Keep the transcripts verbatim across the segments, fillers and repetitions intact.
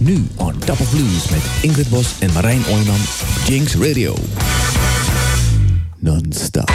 nu on Top of Blues met Ingrid Bos en Marijn Ooyman. Jinx Radio. Non-stop.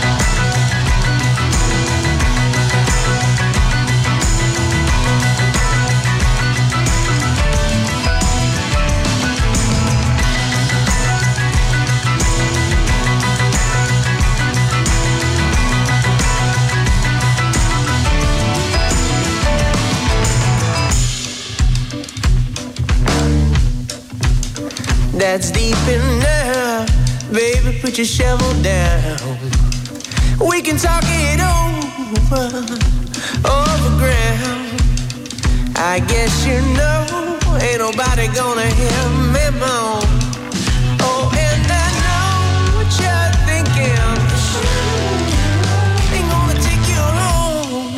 That's deep enough, baby, put your shovel down. We can talk it over, over ground. I guess you know, ain't nobody gonna hear me moan. Oh, and I know what you're thinking, ain't gonna take you home.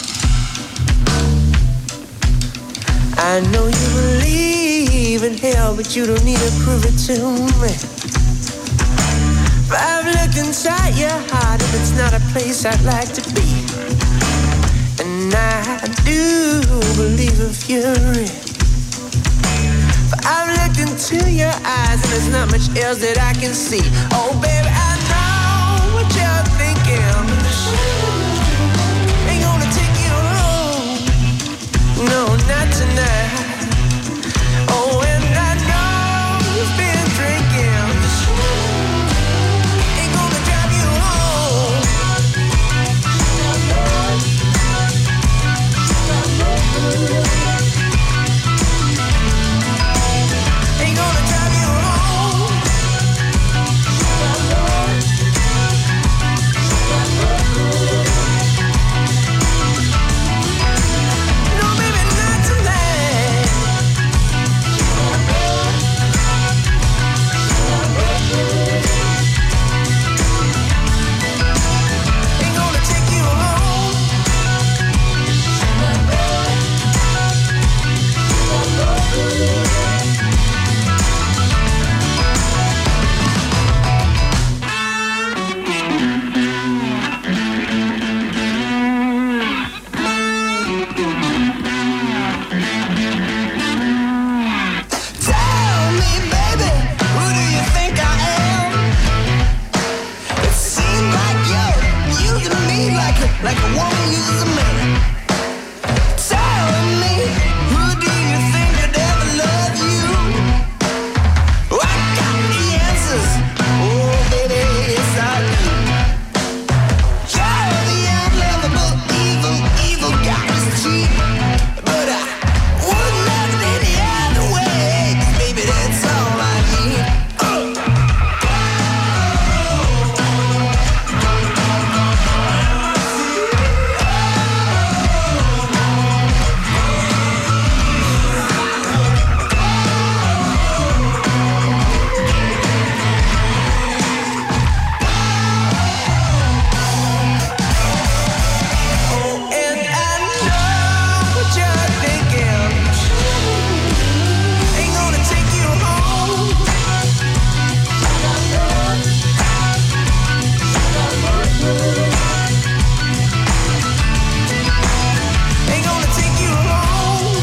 I know you believe in hell, but you don't need to prove it to me. If I've looked inside your heart, if it's not a place I'd like to be. And I do believe if you're in. But I've looked into your eyes, and there's not much else that I can see. Oh, baby, I know what you're thinking. Ain't gonna take you home. No, not tonight. Oh, and I know you've been drinking. Ain't gonna drive you home. Ain't gonna drive you home. No, baby, not tonight. Ain't gonna take you home. Tell me, baby, who do you think I am? It seems like you're using me like a, like a woman uses a man. Tell me, who do you think could ever love you? Oh, I got the answers. Oh, baby, yes I do. You're the unlovable, evil, evil goddess cheat. But I wouldn't love it any other way. 'Cause baby, that's all I need. Oh. And I know what you're thinking. Ain't gonna take you home. Ain't gonna take you home.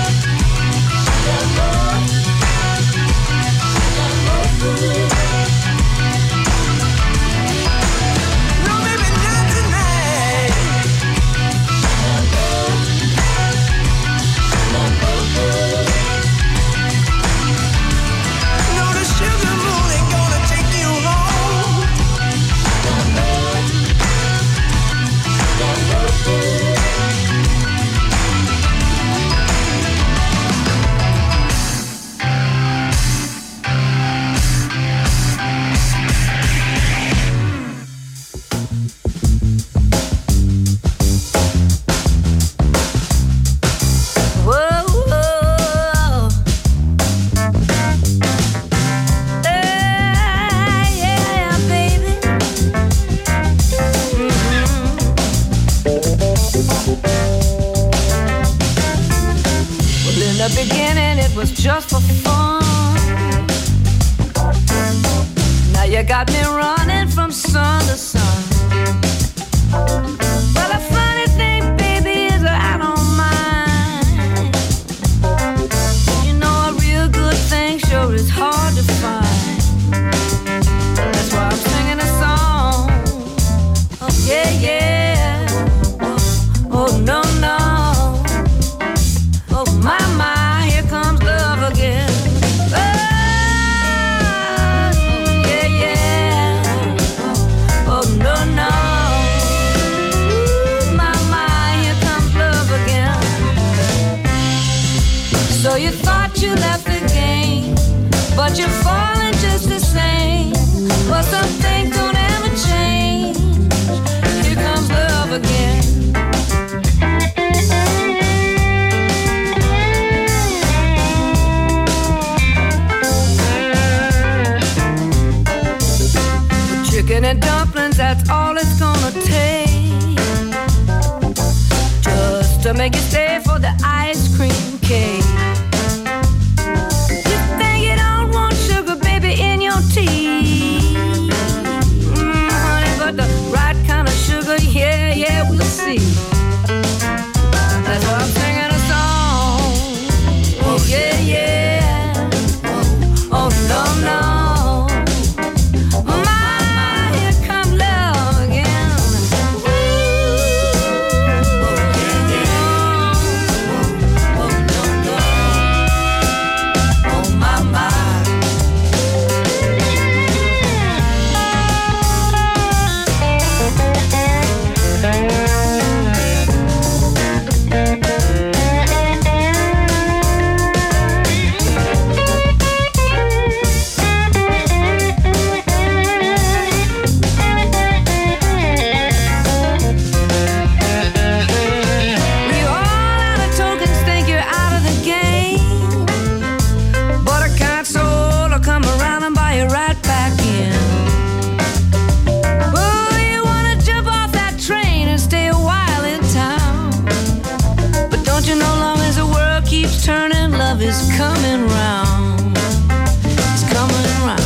No, baby, not tonight. No, the sugar moon ain't gonna take you home. Whoa, whoa. Hey, yeah, baby. Well, in the beginning, it was just for fun. Now you got me running from sun to sun. Well, the funny thing, baby, is that I don't mind. You know I dumplings, that's all it's gonna take. Just to make you stay for the ice cream cake. You think you don't want sugar, baby, in your tea. Mm, honey, but the right kind of sugar, yeah, yeah, we'll see. That's why I'm singing a song. Oh, yeah, yeah. Oh, no, no. Turning, love is coming round. It's coming round.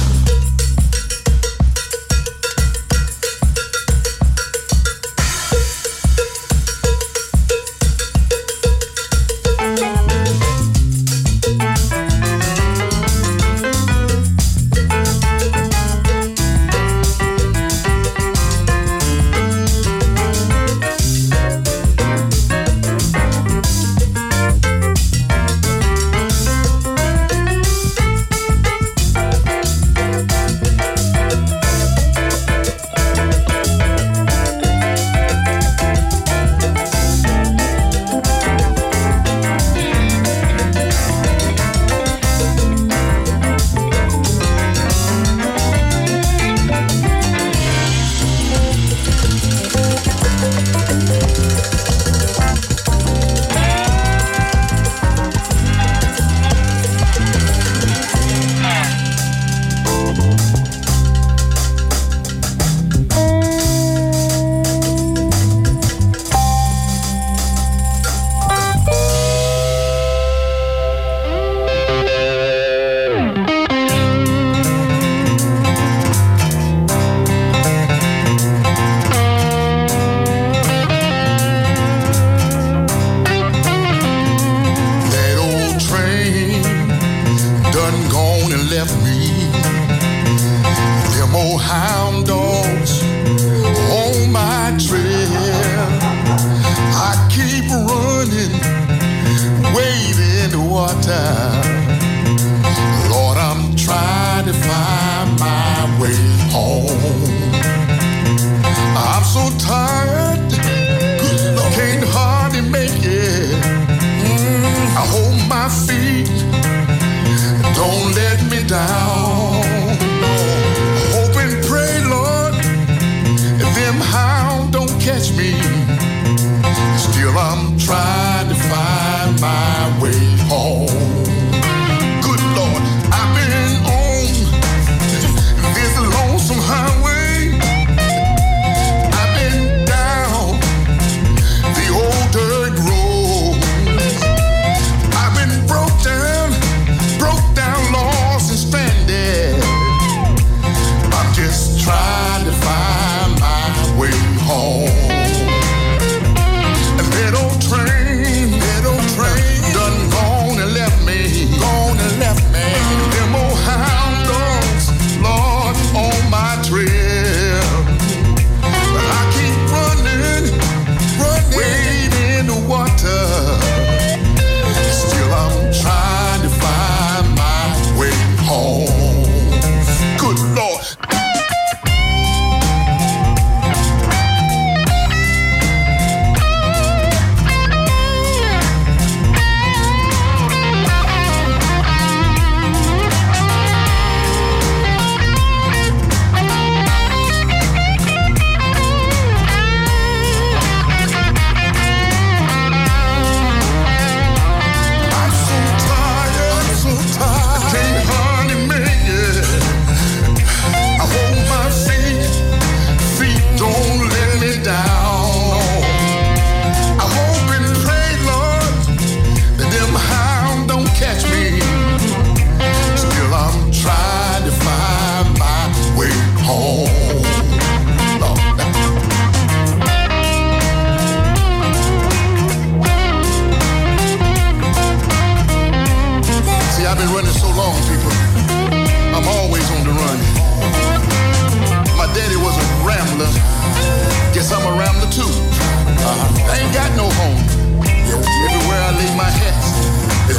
Trying to find my way home.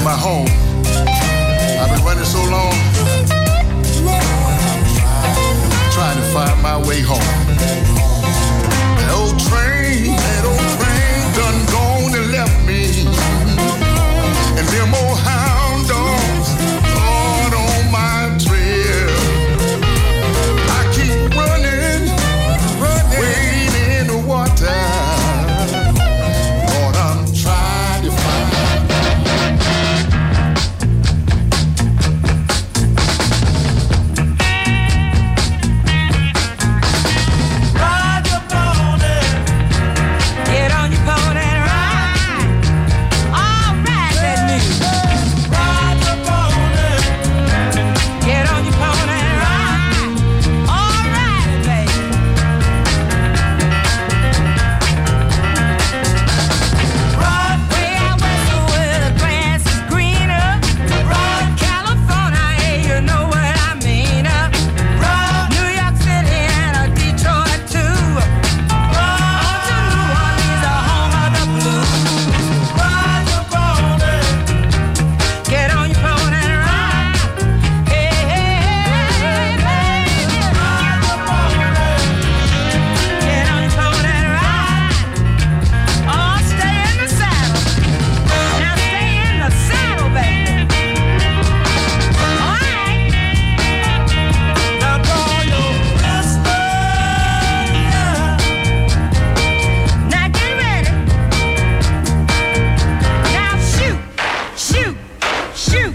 my home. I've been running so long, trying to find my way home. That old train, that old train done gone and left me. And them old hound dogs hard on my trail. I keep running, running, wading in the water. Lord, I'm trying to find. Ride your pony, get on your pony and ride. All right, let me ride your pony, get on your pony and ride. All right, baby. Ride way out west where the grass is greener. Ride California, hey, you know what I mean. Ride New York City and uh, Detroit too. Ride on to New Orleans, the home of the blues. Ride your pony, get on your pony and ride. Hey, hey, hey, baby. Ride your pony, get on your pony and ride. Oh, stay in the saddle. Now stay in the saddle, baby. All right. Now draw your pistol. Now get ready. Now shoot, shoot, shoot.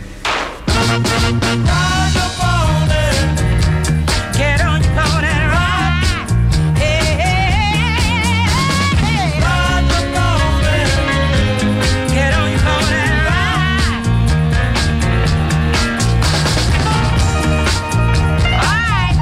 Ride your pony, get on your pony and ride. Hey, hey, hey, hey. Ride your pony, get on your pony and ride. All right.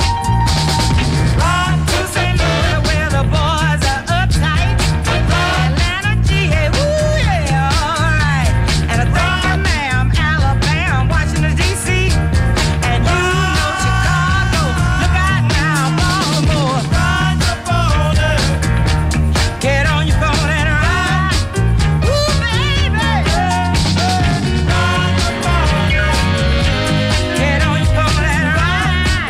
Ride to Saint Louis where the boys are uptight. Atlanta, G A, woo, yeah, all right. And I think you, ma'am, Alabama, Washington, D C, and you know Chicago. Look out now, Baltimore. Ride your pony, get on your pony and ride. Woo, baby. Ride your pony, get on your pony and ride.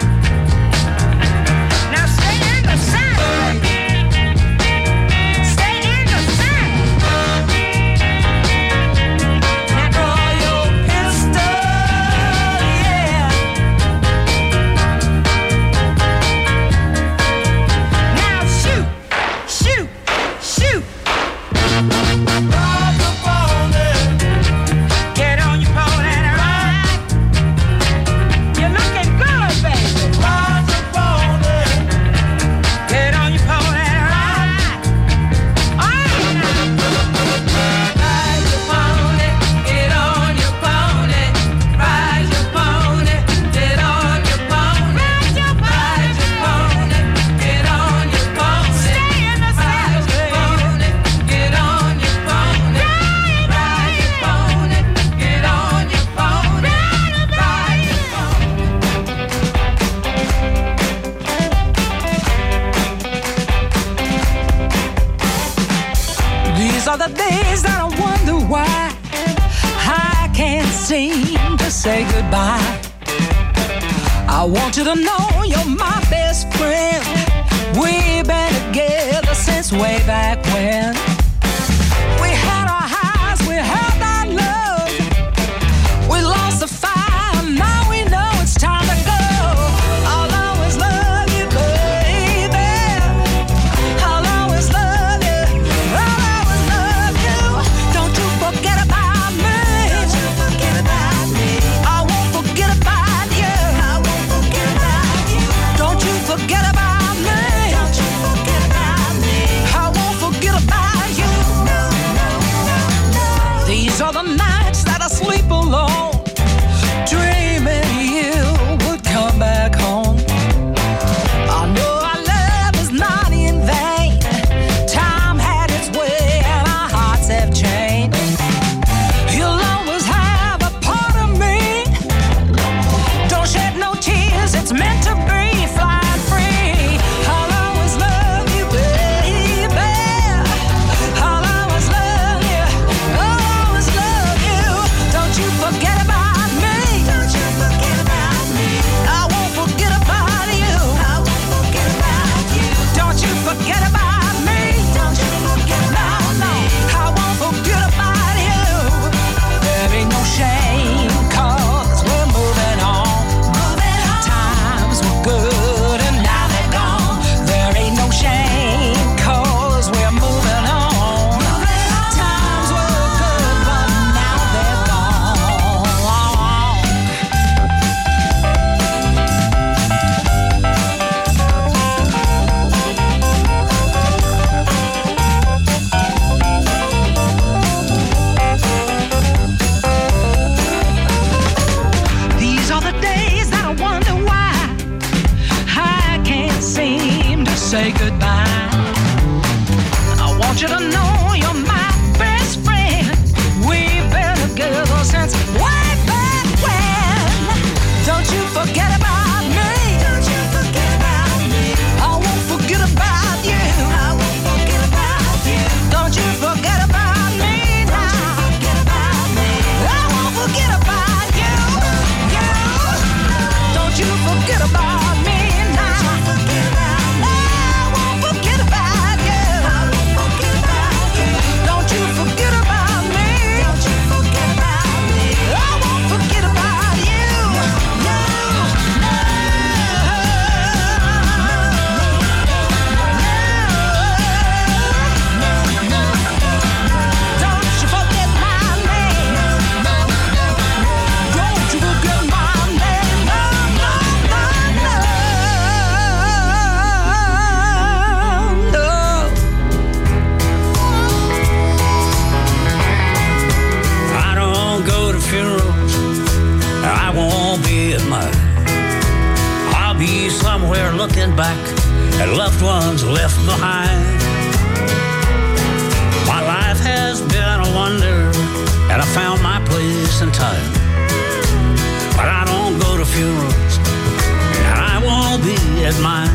Now stay in the saddle, baby. Stay in the saddle. Now draw your pistol, yeah. Now shoot, shoot, shoot. Ride your pony, get on your pony and ride. You're looking good, baby. Ride your pony, get on your pony and ride. All right now. Ride your pony, get on your pony. Ride your pony, get on your pony. Ride your pony, get on your pony. Stay in the saddle, baby. Get on your pony. Ride your pony, get on your pony. Ride your These are the days that I wonder why I can't seem to say goodbye. I want you to know you're my best friend. We've been together since way back when. We had our highs, we had our lows. We lost the fight, now we know it's time to go. I'll always love you, baby. I'll always love you. I'll always love you. Don't you forget about me. Don't you forget about me. I won't forget about you. I won't forget about you. Don't you forget about me. Don't you forget about me. I won't forget about say goodbye. I want you to know you're my best friend. We've been together since way back when. Don't you forget about me. Don't you forget about me. I won't forget about you. I won't forget about you. Don't you forget about me now. Forget about me. I won't forget about you. You. Don't you forget about me now. Forget about me. I won't forget about you. I won't forget about you. Don't you forget about me. Don't you forget about me. I won't forget about you. No, no, no. Don't you forget my name. Don't you forget my name. No, no, no, no. No. I don't go to funerals, I won't be at mine. I'll be somewhere looking back at loved ones left behind. My life has been a wonder, and I found my place in time. But I don't go to funerals, and I won't be at mine.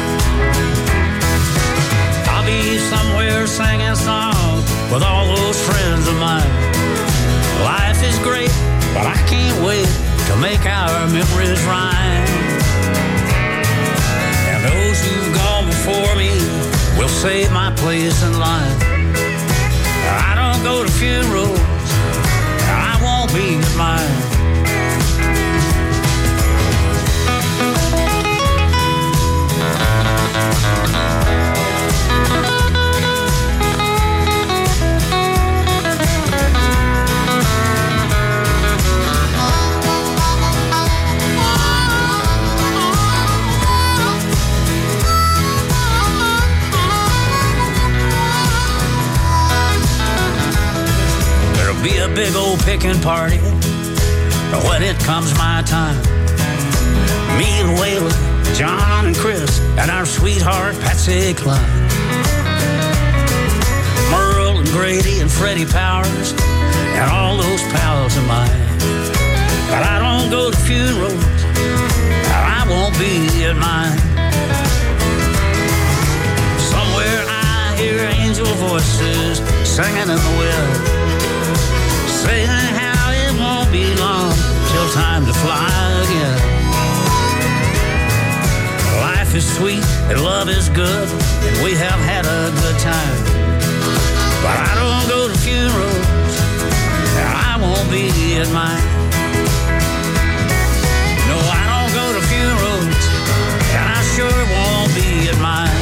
I'll be somewhere singing songs with all those friends of mine. Life is great, but I can't wait to make our memories rhyme. And those who've gone before me will save my place in line. I don't go to funerals, I won't be at mine. There'll be a big old picking party when it comes my time. Me and Waylon, John and Chris, and our sweetheart Patsy Cline. Merle and Grady and Freddie Powers, and all those pals of mine. But I don't go to funerals, I won't be at mine. Somewhere I hear angel voices singing in the wind, saying how it won't be long till time to fly again. Life is sweet and love is good, and we have had a good time. But I don't go to funerals, and I won't be at mine. No, I don't go to funerals, and I sure won't be at mine.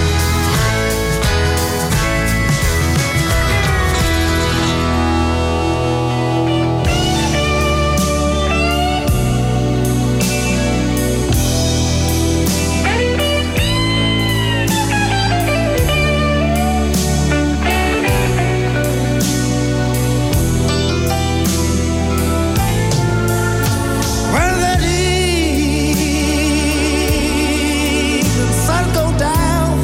When that evening sun go down,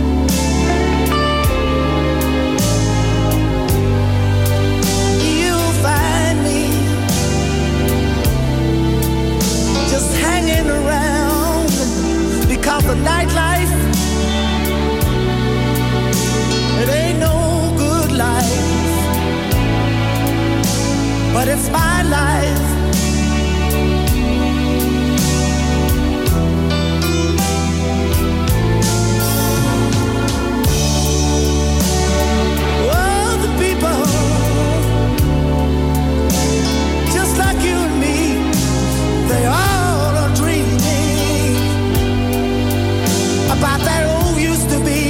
you'll find me just hanging around, because the nightlife, it ain't no good life, but it's my life. Oh, the people, just like you and me, they all are dreaming about that old used to be.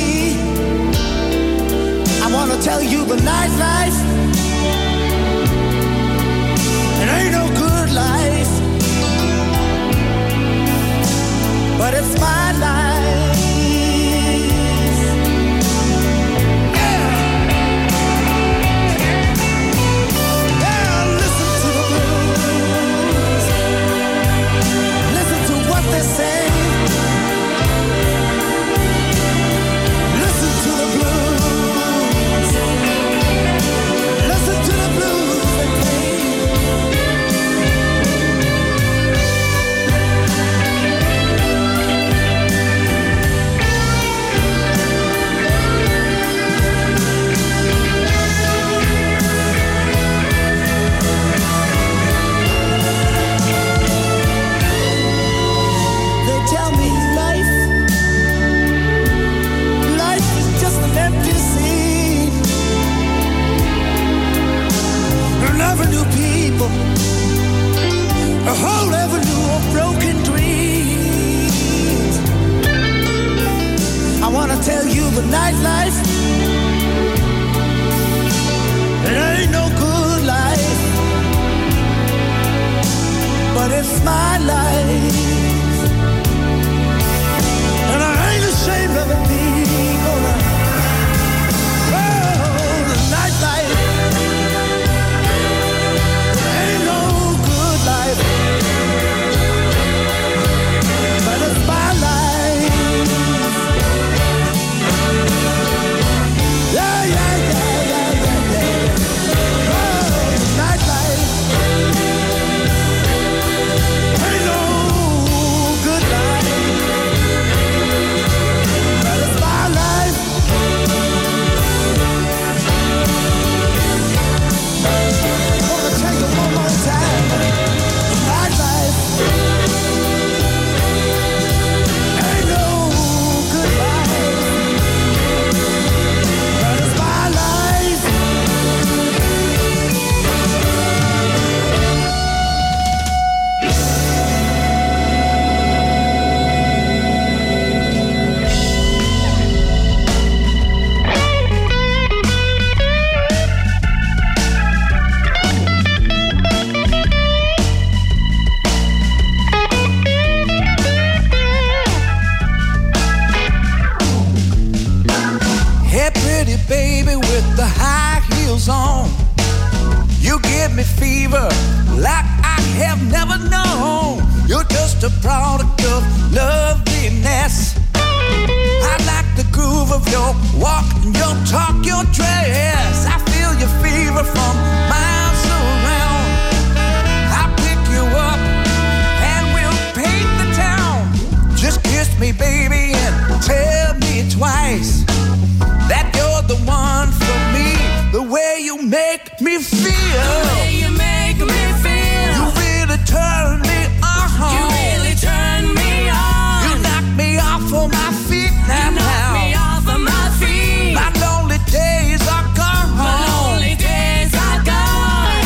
I want to tell you the nightlife, it ain't no good life, but it's my life. Yeah. Yeah, listen to the blues. Listen to what they say. nightlife, it ain't no good life, but it's my life, and I ain't ashamed of it, people. Oh, the nightlife, it ain't no good life, but it's my life. Yeah, yeah, yeah, yeah, yeah, yeah. Oh, the nightlife, ain't no good life, but it's my life. Wanna take it one more time. Nightlife, ain't no good life, but it's my life. Hey, pretty baby with the high heels on, you give me fever like I have never known. You're just a product of loveliness. I like the groove of your walk, your talk, your dress. I feel your fever from miles around. I'll pick you up and we'll paint the town. Just kiss me, baby, and tell me twice that you're the one for me. The way you make me feel, The way you make me feel, you really turn me on. you really turn me on. You knock me off of my feet now. You knock me off of my feet. My lonely days are gone. My lonely days are gone.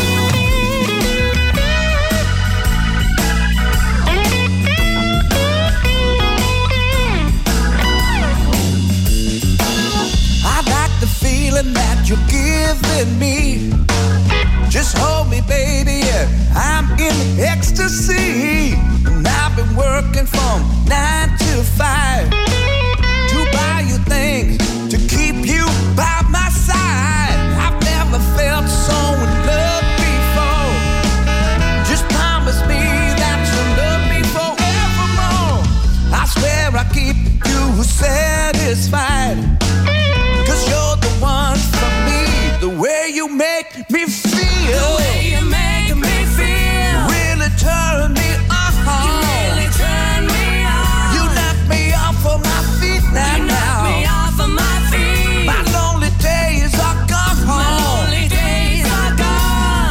I like the feeling that you're giving me. Just hold me, baby, yeah, I'm in ecstasy. And I've been working from nine to five to buy you things, to keep you by my side. I've never felt so in love before. Just promise me that you'll love me forevermore. I swear I'll keep you satisfied, 'cause you're the one for me. The way you make me feel, The way you make me feel, really turn me on. you really turn me on. You knock me off of my feet now. You knock me off of my feet. My lonely days are gone. My lonely days are gone.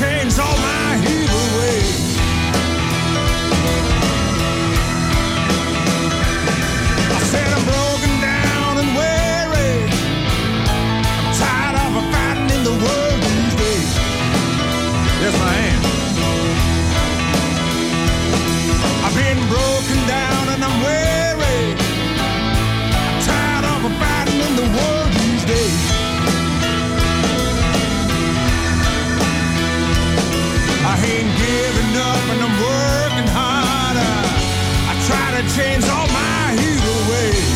change all my evil ways. I said I'm broken down and weary. I'm tired of fighting in the world these days. Yes, I am. I've been broken down and I'm weary. I'm tired of fighting in the world these days. I ain't giving up and I'm working harder. I try to change all my evil ways.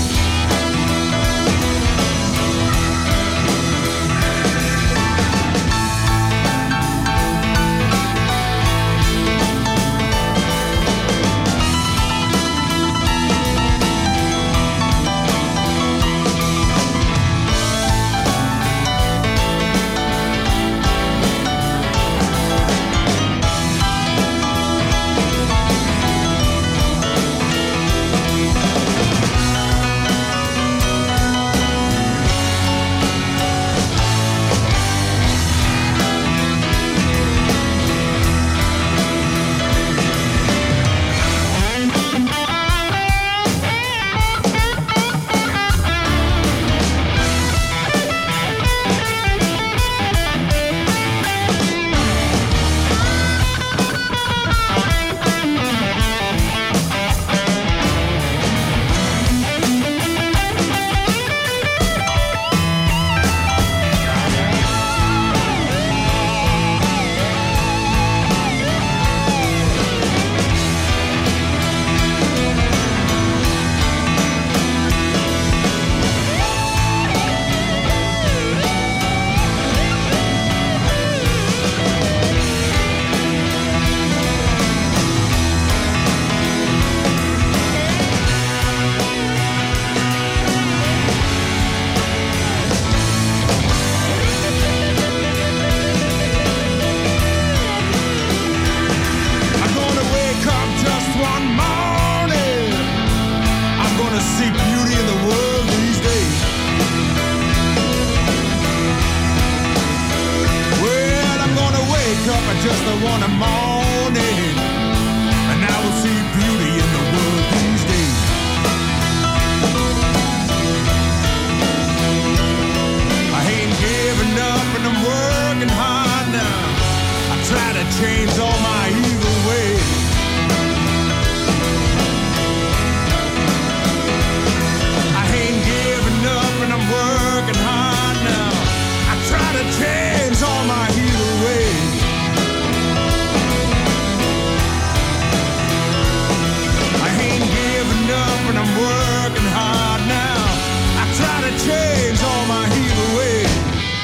Just the one morning, and I will see beauty in the world these days. I ain't giving up and I'm working hard now. I try to change all my evil ways. I ain't giving up and I'm working hard now. I try to change all my evil ways. And I'm working hard now. I try to change all my evil ways.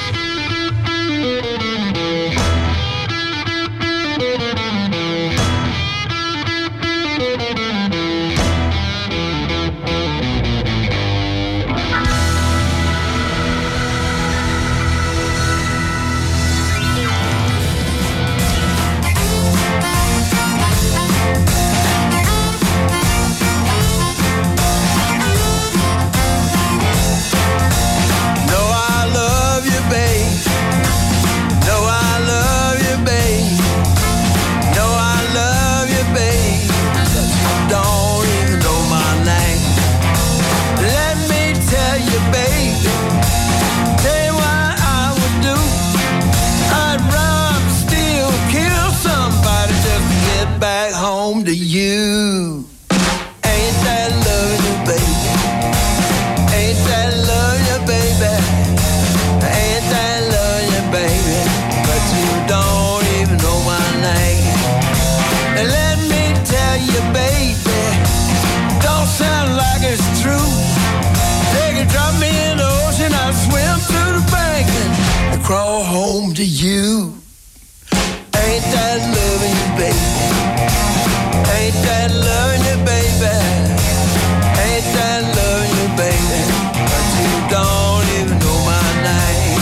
To you, ain't that loving you, baby? Ain't that loving you, baby? Ain't that loving you, baby? But you don't even know my name. And let me tell you, baby, don't sound like it's true. They can drop me in the ocean, I'll swim through the bank and crawl home to you. Ain't that loving you, baby? Ain't that loving you, baby? Ain't that loving you, baby? But you don't even know my name.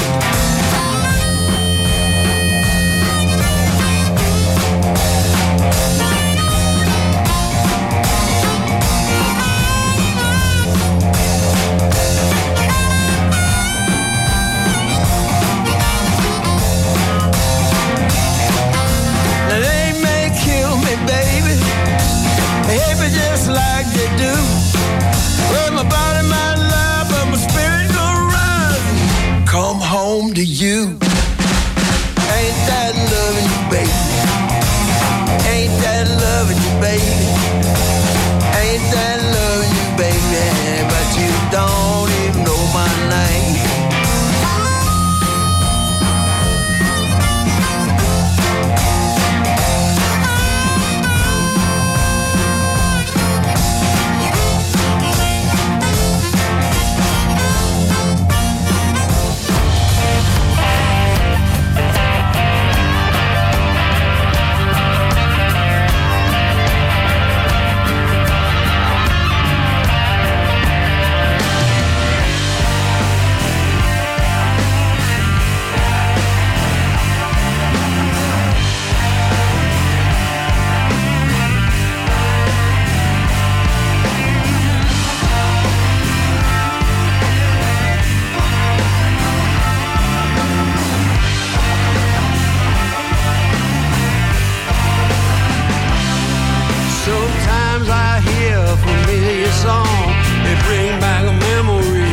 song. They bring back a memory.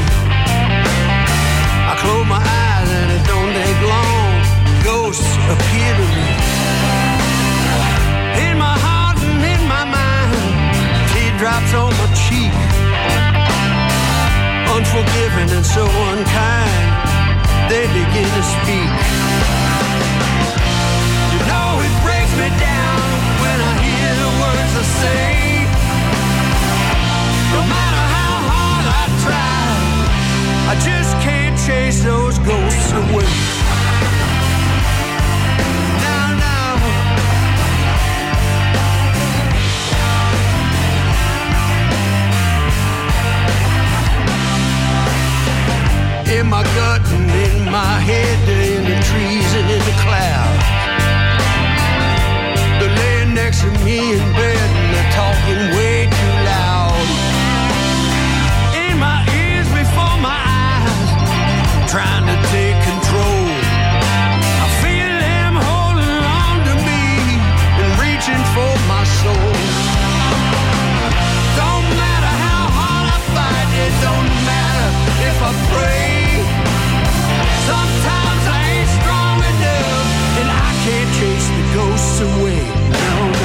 I close my eyes and it don't take long. Ghosts appear to me. In my heart and in my mind, teardrops on my cheek. Unforgiving and so unkind, they begin to speak. You know it breaks me down when I hear the words I say. No matter how hard I try, I just can't chase those ghosts away. Now, now, in my gut and in my head, they're in the trees and in the clouds. They're laying next to me in bed and they're talking way too loud. In my ears before my eyes, trying to take control. I feel them holding on to me and reaching for my soul. Don't matter how hard I fight, it don't matter if I pray. Sometimes I ain't strong enough and I can't chase the ghosts away. No, no.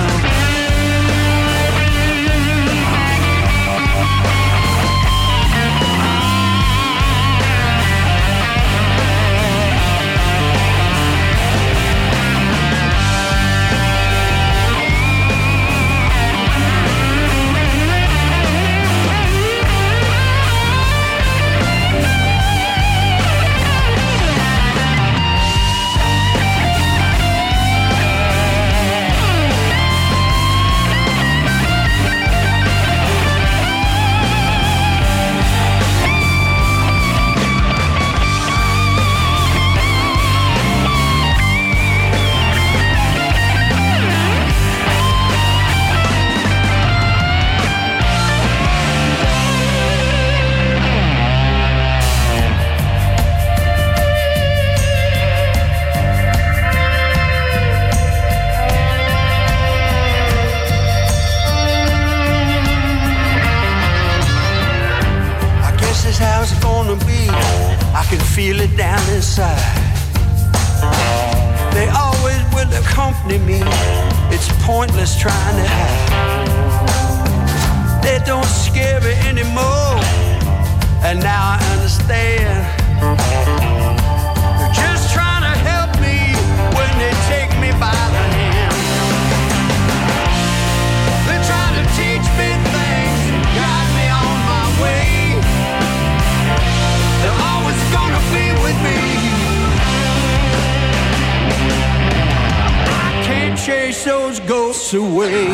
Feel it down inside. They always will accompany me. It's pointless trying to hide. They don't scare me anymore. And now I understand. They're just trying to help me when they take me by the hand. They're trying to teach me things and guide me on my way. They're always gonna be with me. I can't chase those ghosts away.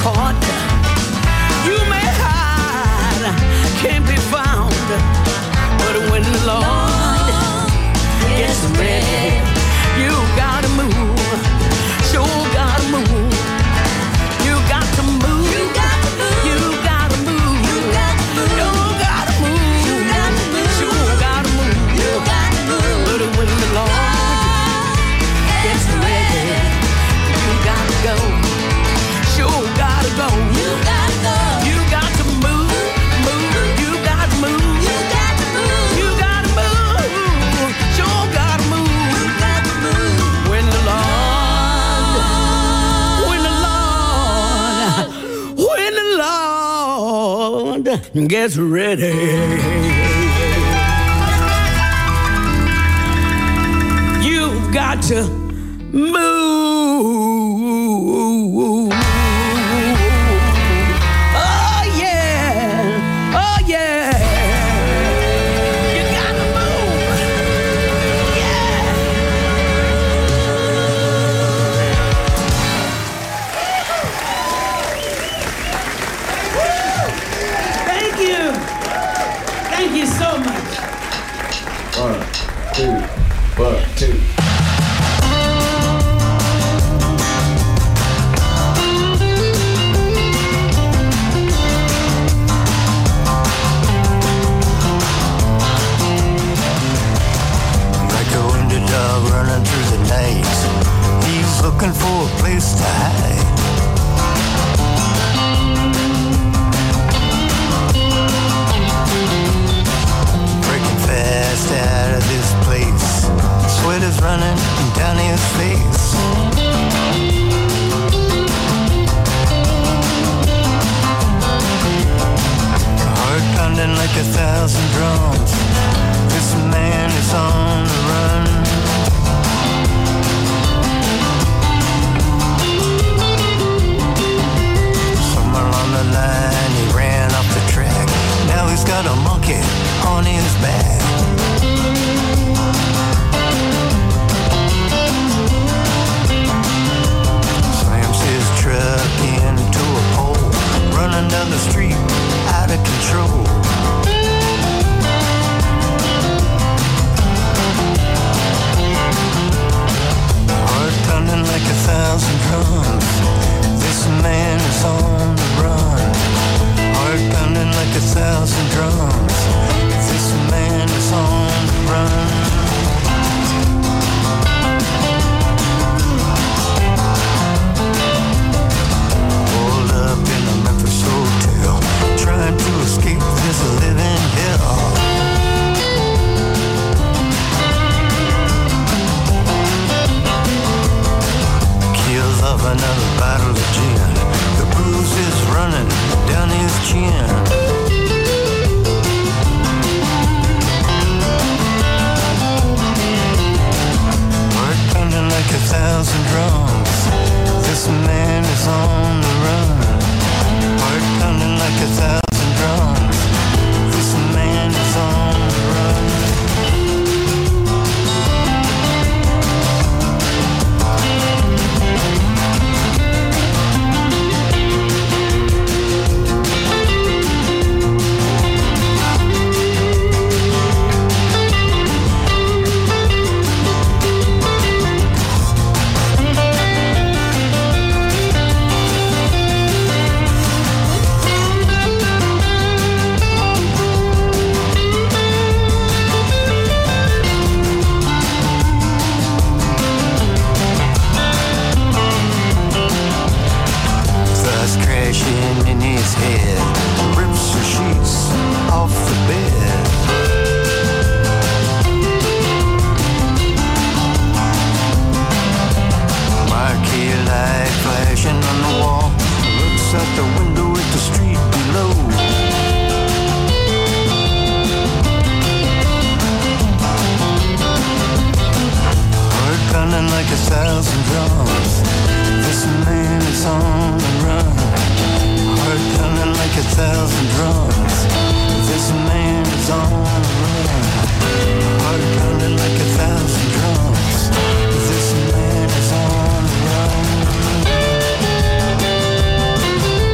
heart. You may hide, can't be found, but when the Lord gets ready, you gotta move, sure gotta move. You got to move, you got to move, you gotta move, you got to move, you gotta move, you got to move, sure gotta move, you got to move. But when the Lord gets ready, you gotta go, sure gotta go, you gotta go, you got to move, move, you gotta move, you got to move, you gotta move, sure gotta move, you got to move. When the Lord, when the Lord, when the Lord gets ready. You've got to move. Oh yeah, oh yeah. You gotta move. Yeah. Thank you. Thank you so much. One, two, one, two. Like a wounded dog running through the night, he's looking for a place to hide. Breaking fast out of this place, sweat is running down his face. Heart pounding like a thousand drums, this man is on the run. Somewhere along the line he ran off the track, now he's got a monkey on his back. Slams his truck into a pole, running down the street out of control. Heart pounding like a thousand drums, this man is on the run. Heart pounding like a thousand drums, this man is on the run. Pulled up in a Memphis hotel, trying to escape this living hell. Kills off another bottle of gin, the bruise is running down his chin. Heart pounding like a thousand drums, this man is on the run. Heart pounding like a thousand drums, this man is on the run. Thoughts crashing in his head, rips the sheets off the bed. Marquee light flashing on the wall, looks out the window at the street below. Heart pounding like a thousand drums, this man is on the run. Heart pounding like a thousand drums, this man is on the run. Heart pounding like a thousand drums, this man is on the run.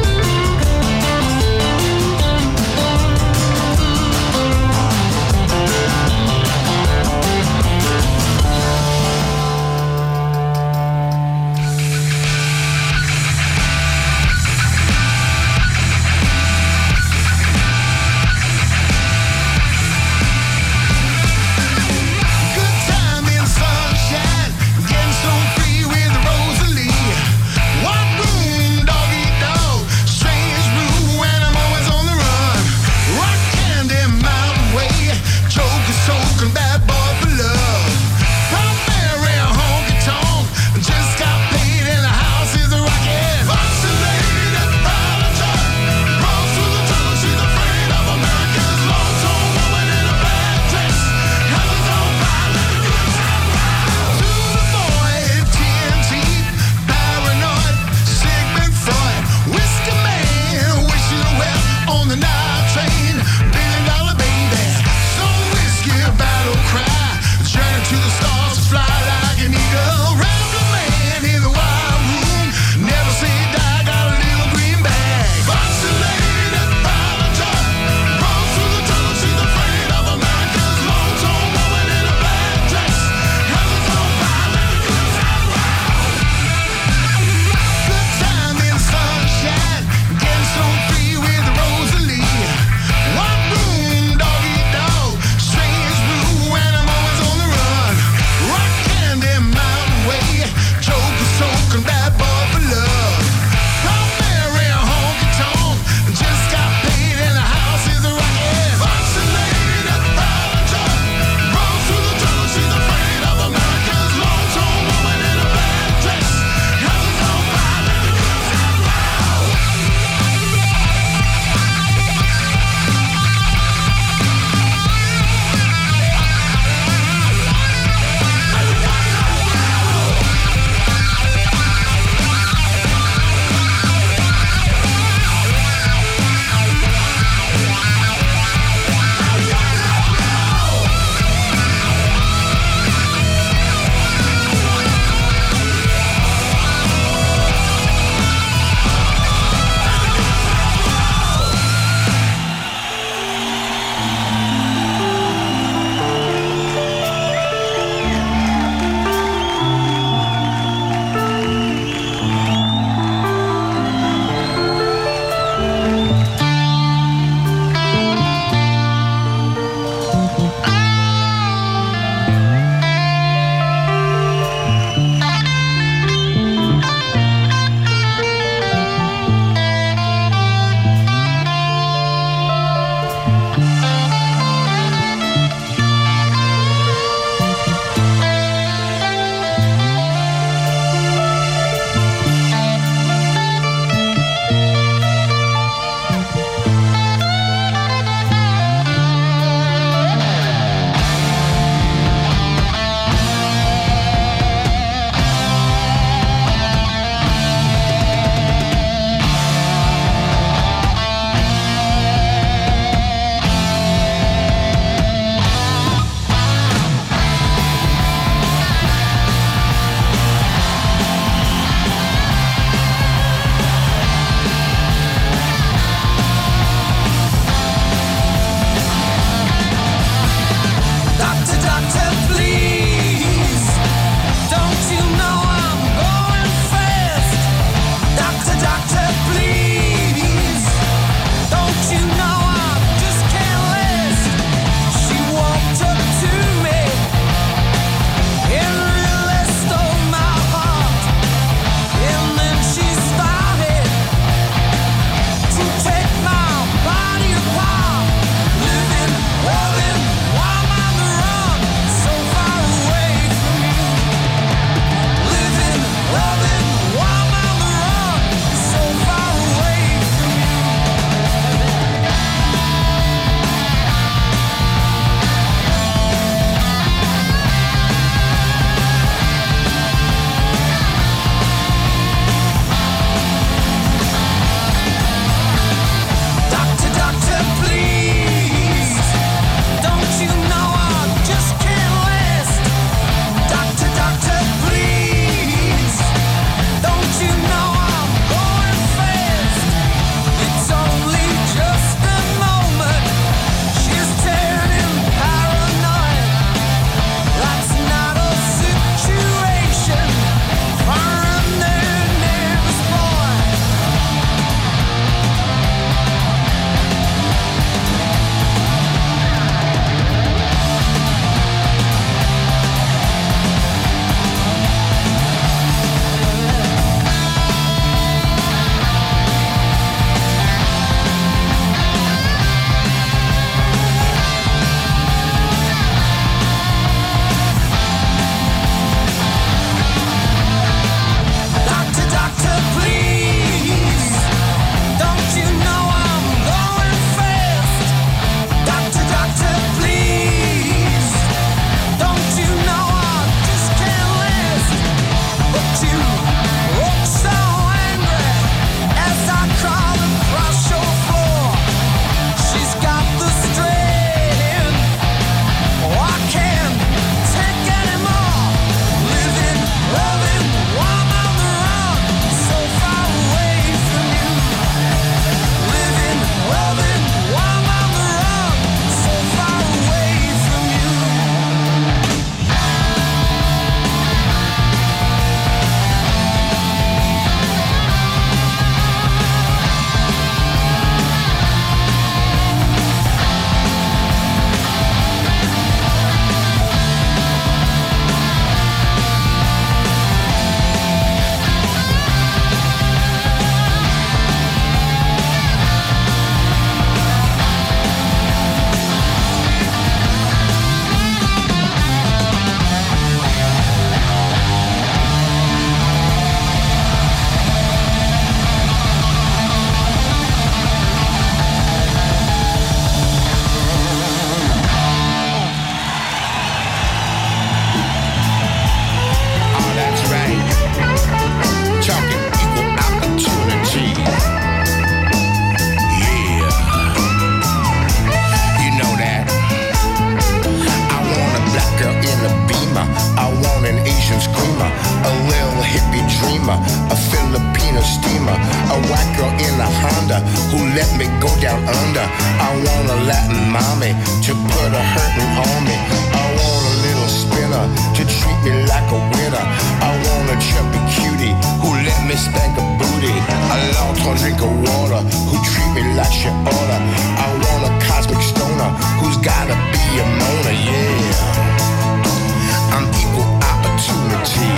under. I want a Latin mommy to put a hurting on me. I want a little spinner to treat me like a winner. I want a chubby cutie who let me spank a booty. A long tall drink of water who treat me like she oughta. I want a cosmic stoner who's gotta be a Mona, yeah. I'm equal opportunity.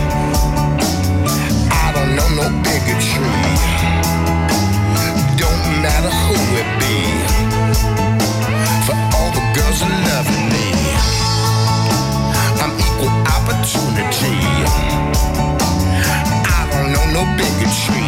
I don't know no bigotry. Don't matter who it be. For all the girls that love me, I'm equal opportunity. I don't know no bigotry.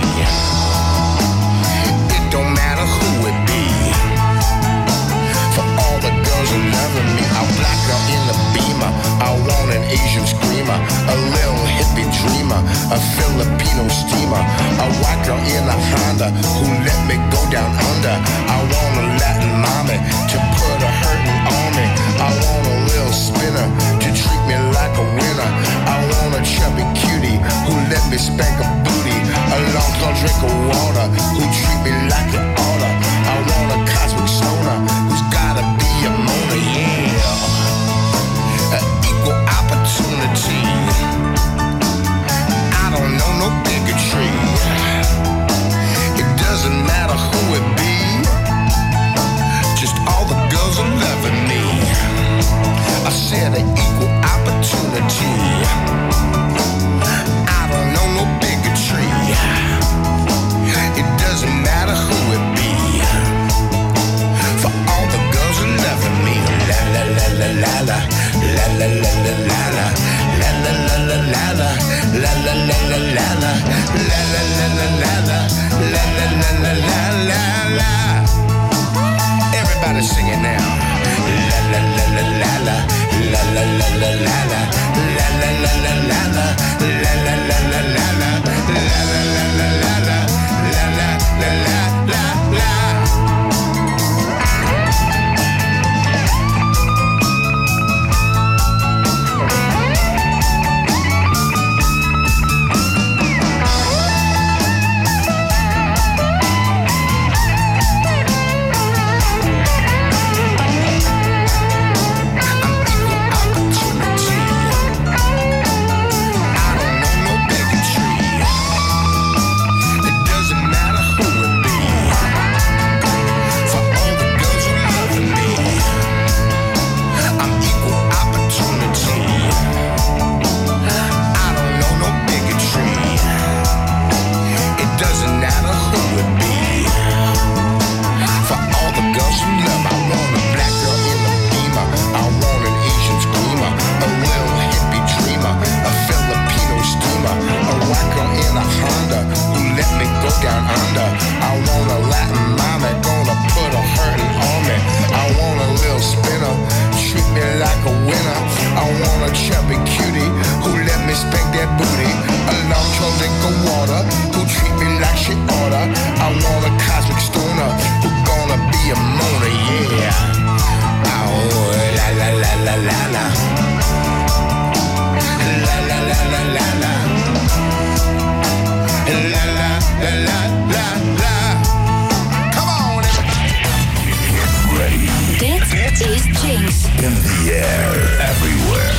It don't matter who it be. For all the girls that love me, I'll black her in the Beamer. I want an Asian screamer, a little hippie dreamer, a Filipino steamer, a white girl in a Honda who let me go down under. I want a Latin mommy to put a hurting on me. I want a little spinner to treat me like a winner. I want a chubby cutie who let me spank a booty. A long tall drink of water who treat me like an oughta. I want a cosmic stoner who's gotta be a Mona, yeah. Equal opportunity. I don't know no bigotry. It doesn't matter who it be. Just all the girls are loving me. I said an equal opportunity. I don't know no bigotry. It doesn't matter who it be. For all the girls are loving me. La la la la la la. La la la la la la. La la la la la la. La la la la la la. La la la la la la. La la la la la la la. Everybody sing it now. La la la la la la. La la la la la la. La la la la la la. La la la la la la. La la la la la la. La la la la la la.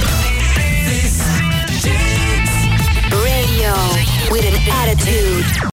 Radio with an attitude.